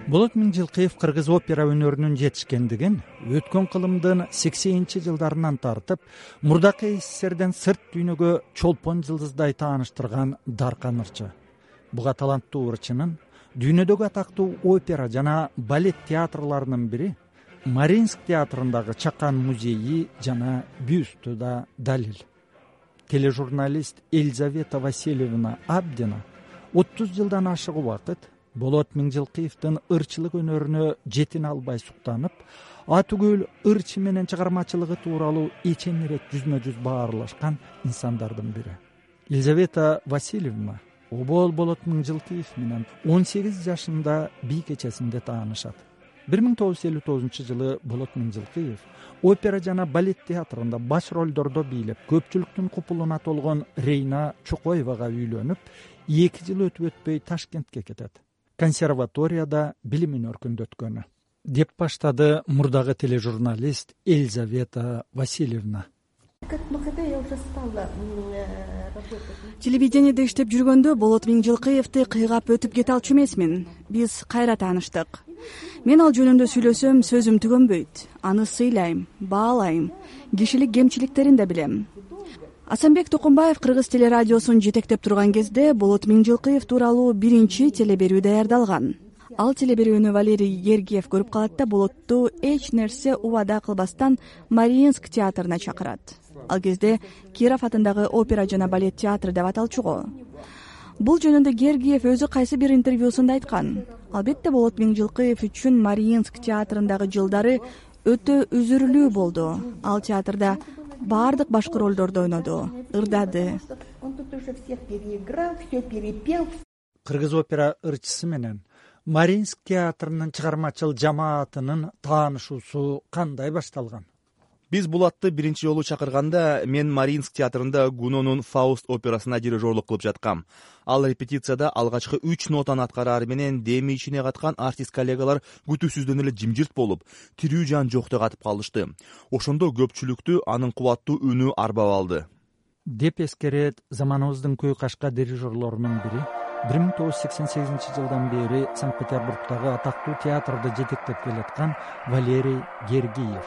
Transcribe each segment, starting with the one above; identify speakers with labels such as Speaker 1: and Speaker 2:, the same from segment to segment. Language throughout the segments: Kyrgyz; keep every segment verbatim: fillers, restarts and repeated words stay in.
Speaker 1: Болот Миңжилкыев кыргыз опера өнөрүнүн жетишкендигин өткөн кылымдын сексенинчи жылдарынан тартып мурдакы СССРден сырт дүйнөгө чолпон жылдыздай тааныштырган даркан ырчы. Буга таланттуу ырчынын дүйнөдөгү атактуу опера жана балет театрларынын бири Мариинск театрындагы Чакан музейи жана бюсту да далил. Тележурналист Елизавета Васильевна Абдина отуз жылдан ашык убакыт Болот Миңжилкыевдин ырчылык өнөрүнө жетине албай суктанып, атүгүл ырчы менен чыгармачылыгы тууралуу иченирээк жүзмө жүз баарлашкан инсандардын бири. Елизавета Васильевна обол Болот Миңжилкыев менен он сегиз жашында бий кечесинде таанышат. бир миң тогуз жүз элүү тогузунчу жылы Болот Миңжилкыев опера жана балет театрында баш ролдордо бийлеп, көпчүлүктүн купулуна толгон Рейна Чокоевага үйлөнүп, эки жыл өтүп өтпөй Ташкентке кетет. Консерваторияда билимин өркүндөткөнү, деп баштады мурдагы тележурналист Елизавета Васильевна.
Speaker 2: Телевидениеде иштеп жүргөндө Болот Миңжилкыевди кыйгап өтүп кете алчу эмесмин. Биз кайра тааныштык. Мен ал жөнүндө сүйлөсөм, сөзүм түгөнбөйт. Аны сыйлайм, баалайм, кишилик кемчиликтерин да билем. Асанбек Токумбаев Кыргыз телерадиосун жетектеп турган кезде Болот Миңжилкыев тууралуу биринчи телеберүү даярдалган. Ал телеберүүнү Валерий Гергиев көрүп калат да Болотту эч нерсе убада кылбастан Мариинск театрына чакырат. Ал кезде Киров атындагы опера жана балет театры деп аталчуго. Бул жөнүндө Гергиев өзү кайсы бир интервьюсунда айткан. Албетте Болот Миңжилкыев үчүн Мариинск театрындагы жылдары өтө үзүрүлүү болду. Ал театрда баардык башкы ролдорду ойноду, ырдады.
Speaker 1: Кыргыз опера ырчысы менен Мариинск театрынын чыгармачыл жамаатынын таанышуусу кандай башталган?
Speaker 3: Биз Булатты биринчи жолу чакырганда мен Мариинск театрында Гунонун Фауст операсына дирижерлук кылып жаткам. Ал репетицияда алгачкы үч нотаны аткараар менен деми ичине каткан артист коллегалар күтүүсүздөн эле жимжирт болуп, тирүү жан жоктой катып калышты. Ошондо көпчүлүктү анын кубаттуу үнү арбап алды,
Speaker 1: деп эскерет заманыбыздын көй кашка дирижерлорунун бири, бир миң тогуз жүз сексен сегизинчи жылдан бери Санкт-Петербургдагы атактуу театрды жетектеп келаткан Валерий Гергиев.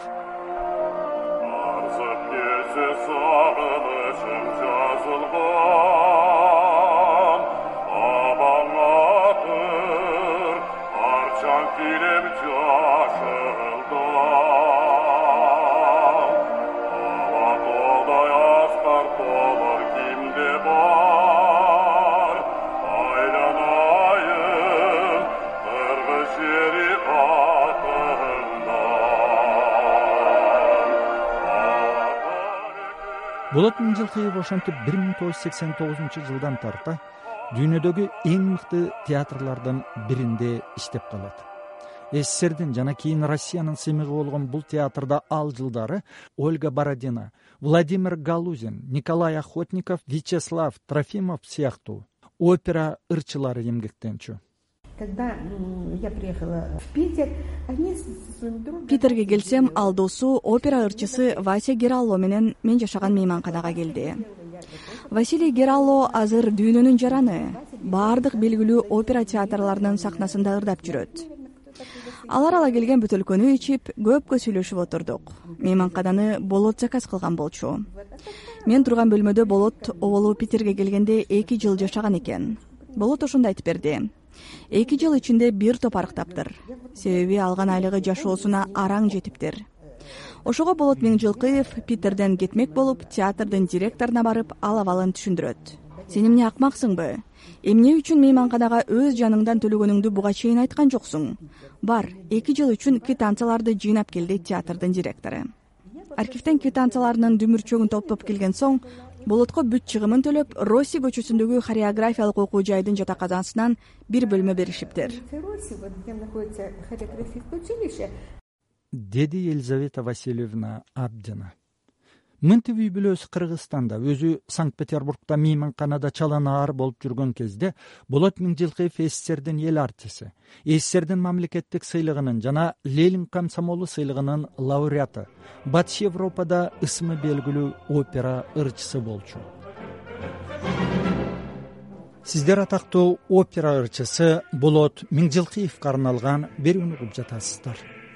Speaker 1: Болот Миңжилкыев ошентип бир миң тогуз жүз сексен тогузунчу жылдан тарта дүйнөдөгү эң мыкты театрлардын биринде иштеп калат. СССРдин жана кийин Россиянын сыймыгы болгон бул театрда ал жылдары Ольга Бородина, Владимир Галузин, Николай Охотников, Вячеслав Трофимов сыяктуу опера ырчылары эмгектенчү.
Speaker 2: Питерге келсем, ал досу опера ырчысы Вася Гералло менен мен жашаган мейманканага келди. Василий Гералло азыр дүйнөнүн жараны, баардык белгилүү опера театрларынын сахнасында ырдап жүрөт. Алар ала келген бөтөлкөнү ичип, көпкө сүйлөшүп отурдук. Мейманкананы Болот заказ кылган болчу. Мен турган бөлмөдө Болот оболу Питерге келгенде эки жыл жашаган экен. Болот ошондо айтып берди. Эки жыл ичинде бир топ арыктаптыр. Себеби алган айлыгы жашоосуна араң жетиптир. Ошого Болот Миңжилкыев Питерден кетмек болуп, театрдын директоруна барып, ал абалын түшүндүрөт. Сен эмне акмаксыңбы? Эмне үчүн мейманканага өз жаныңдан төлөгөнүңдү буга чейин айткан жоксуң? Бар, эки жыл үчүн квитанцияларды жыйнап келди театрдын директору. Архивден квитанцияларынын дүмүрчөгүн топтоп келген соң, Болотко бүт чыгымын төлөп, Росси көчөсүндөгү хореографиялык окуу жайдын жатаканасынан бир бөлмө беришиптир.
Speaker 1: Деди Елизавета Васильевна Абдина. Мынтип үй бүлөсү Кыргызстанда, өзү Санкт-Петербургда мейманканада чаланаар болуп жүргөн кезде Болот Миңжилкыев СССРдин эл артиси, СССРдин мамлекеттик сыйлыгынын жана Ленин комсомолу сыйлыгынын лауреаты, Батыш Европада ысымы белгилүү опера ырчысы болчу. сиздер атактуу опера ырчысы Болот Миңжилкыевге арналган берүүнү угуп жатасыздар.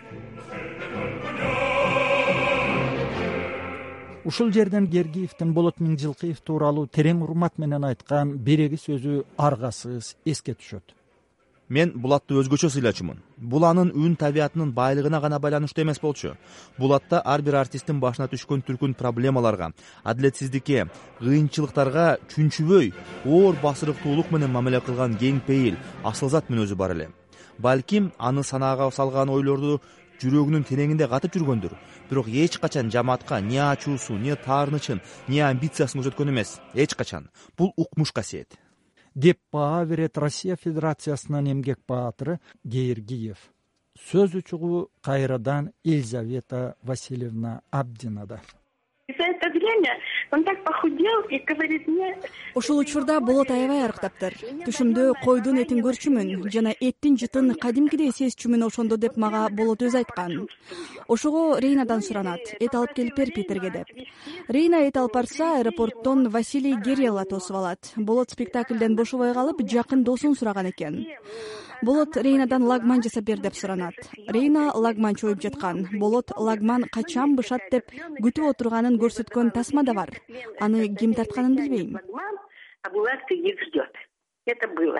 Speaker 1: Ушул жерден Гергиевдин Болот Миңжилкыев тууралуу терең урмат менен айткан береги сөзү аргасыз эске түшөт.
Speaker 3: Мен Булатты өзгөчө сыйлачумун. Бул анын үн табиятынын байлыгына гана байланыштуу эмес болчу. Булатта ар бир артисттин башына түшкөн түркүн проблемаларга, адилетсиздикке, кыйынчылыктарга чүнчүбөй, оор басырыктуулук менен мамиле кылган кең пейил, асылзат мүнөзү бар эле. Балким аны санаага салган ойлорду жүрөгүнүн тереңинде катып жүргөндүр. Бирок эч качан жамаатка не ачуусу, не таарынычын, не амбициясын көрсөткөн эмес. Эч качан. Бул укмуш касиет.
Speaker 1: Деп баа берет Россия Федерациясынын эмгек баатыры Гергиев. Сөз учугу кайрадан Елизавета Васильевна Абдинада.
Speaker 4: За это время он так похудел и говорит мне...
Speaker 2: Ошол учурда Болот аябай арыктаптыр. Түшүмдө койдун этин көрчүмүн жана эттин жытын кадимкидей сезчүмүн ошондо деп мага Болот өзү айткан. Ошого Рейнадан суранат, эт алып келип бер Питерге деп. Рейна эт алып барса, аэропорттон Василий Герелла тосуп алат. Болот спектакльден бошобой калып, жакын досун сураган экен. Болот Рейнадан лагман жасап бер деп суранат. Рейна лагман чоюп жаткан. Болот лагман качан бышат деп күтүп отурганын көрсөткөн тасма да бар. Аны ким тартканын билбейм.
Speaker 4: А Булат их ждет. Это было.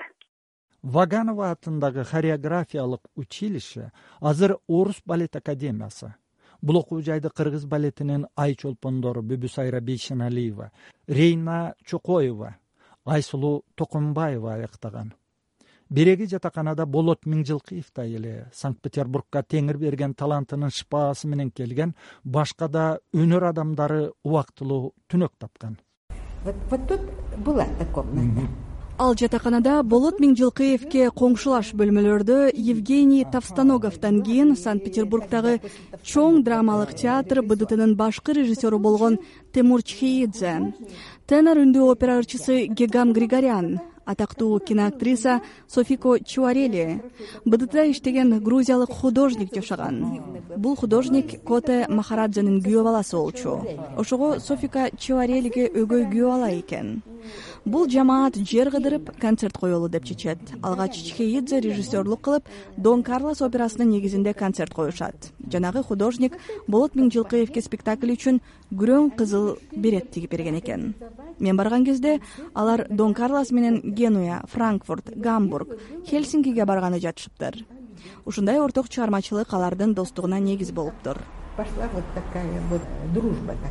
Speaker 1: Ваганова атындагы хореографиялык училище азыр Орус балет академиясы. Бул окуу жайды кыргыз балетинин ай чолпондору Бүбүсайра Бейшеналиева, Рейна Чокоева, Айсулуу Токумбаева аяктаган. Береги жатаканада Болот Миңжилкыев да эле Санкт-Петербургка теңир берген талантынын шпаасы менен келген, башка да өнөр адамдары убактылуу түнөк тапкан.
Speaker 5: Вот, вот тут была такая комната.
Speaker 2: Ал жатаканада Болот Миңжилкыевке коңшулаш бөлмөлөрдө Евгений Товстоноговдон кийин Санкт-Петербургдагы чоң драмалык театр Б Д Т'нын башкы режиссеру болгон Темур Чхеидзе, тенор үндүү опера ырчысы Гегам Григорян, атактуу киноактриса Софико Чуарели, Б Д Т'да иштеген грузиялык художник жашаган. Бул художник Коте Махарадзенин күйөө баласы болчу. Ошого Софика Чуарелиге өгөй күйөө бала экен. Бул жамаат жер кыдырып концерт коелу деп чечет. Алгач Чхеидзе режиссерлук кылып Дон Карлос операсынын негизинде концерт коюшат. Жанагы художник Болот Миңжилкыевке спектакль үчүн күрөң кызыл берет тигип берген экен. Мен барган кезде алар Дон Карлос менен Генуя, Франкфурт, Гамбург, Хельсинкиге барганы жатышыптыр. Ушундай орток чыгармачылык алардын достугуна негиз болуптур.
Speaker 5: Пошла вот такая вот дружба такая.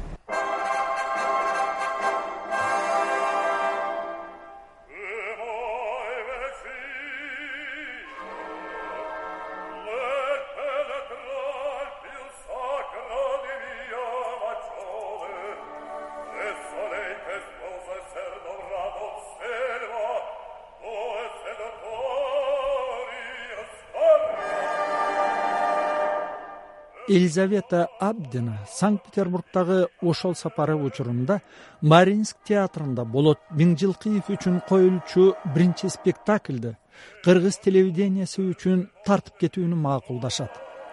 Speaker 1: Елизавета Абдина Санкт-Петербургдагы ошол сапары учурунда Мариинск театрында Болот Миңжилкыев үчүн коюлчу биринчи спектакльди кыргыз телевиденияси үчүн тартып кетүүнү макулдашат.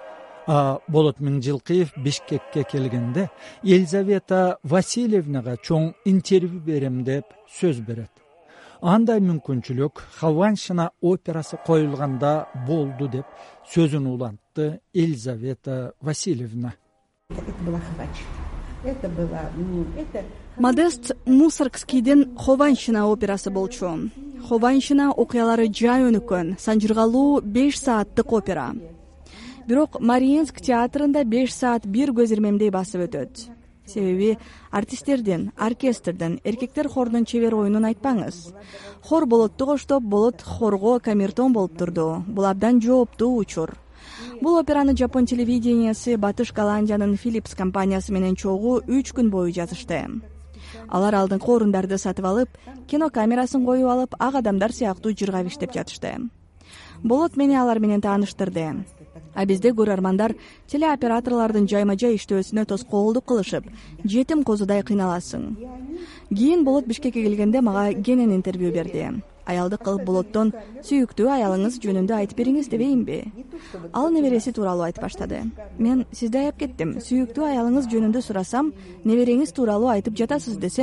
Speaker 1: А Болот Миңжилкыев Бишкекке келгенде Елизавета Васильевнага чоң интервью берем деп сөз берет. Андай мүмкүнчүлүк Хованщина операсы коюлганда болду деп сөзүн улантты Елизавета Васильевна.
Speaker 5: Это была Хованщина. Это была, ну, это...
Speaker 2: Модест Мусоргскийдин Хованщина операсы болчу. Хованщина окуялары жай өнүккөн, санжыргалуу беш сааттык опера. Бирок Мариинск театрында беш саат бир көз ирмемдей басып өтөт. Себеби артисттердин, оркестрдин, эркектер хорунун чебер оюнун айтпаңыз. Хор Болотту коштоп, Болот хорго камертон болуп турду. Бул абдан жооптуу учур. Бул операны Жапон телевидениясы Батыш Голландиянын Philips компаниясы менен чогуу үч күн бою жазышты. Алар алдыңкы орундарды сатып алып, кино камерасын коюп алып, ак адамдар сыяктуу жыргап иштеп жатышты. Болот мени алар менен тааныштырды. А бизде көрөрмандар телеоператорлордун жайма-жай иштөөсүнө тоскоолдук кылышып, жетим козудай кыйналасың. Кийин Болот Бишкекке келгенде мага кенен интервью берди. Аялдык кылып Болоттон сүйүктүү аялыңыз жөнүндө айтып бериңиз дебейинби? Ал небереси тууралуу айтып баштады. Мен сизди аяп кеттим. Сүйүктүү аялыңыз жөнүндө сурасам, небереңиз тууралуу айтып жатасыз десем,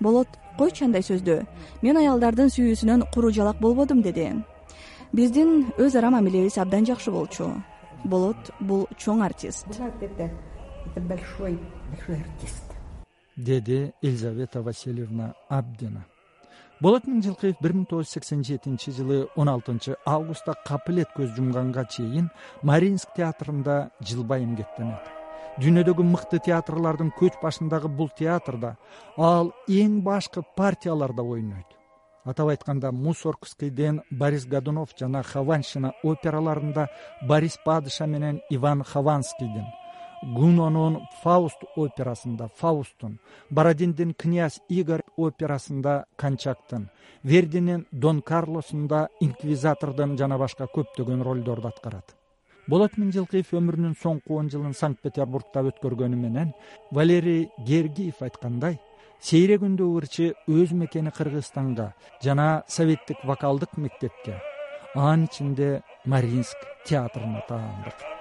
Speaker 2: болот койчу андай сөздү, мен аялдардын сүйүүсүнөн куру жалак болбодум деди. Биздин өз ара мамилебиз абдан жакшы болчу. Болот бул чоң артист,
Speaker 5: Булат это, это большой, большой артист.
Speaker 1: деди Елизавета Васильевна Абдина. Болот Миңжилкиев бир миң тогуз жүз сексен жетинчи жылы он алтынчы августта капылет көз жумганга чейин Мариинск театрында жылбай эмгектенет. Дүйнөдөгү мыкты театрлардын көч башындагы бул театрда ал эң башкы партияларда ойнойт. Атап айтканда Мусоргскийден Борис Годунов жана Хованщина операларында Борис Падыша менен Иван Хованскийдин, Гунонун Фауст операсында Фаустун, Бородиндин Князь Игорь операсында Кончактын, Вердинин Дон Карлосунда Инквизатордун жана башка көптөгөн ролдорду аткарат. Болот Миңжилкиев өмүрүнүн соңку он жылын Санкт-Петербургда өткөргөнү менен Валерий Гергиев айткандай, сейрегүндө ырчы өз мекени Кыргызстанга жана советтик вокалдык мектепке, анын ичинде Мариинск театрына таандык.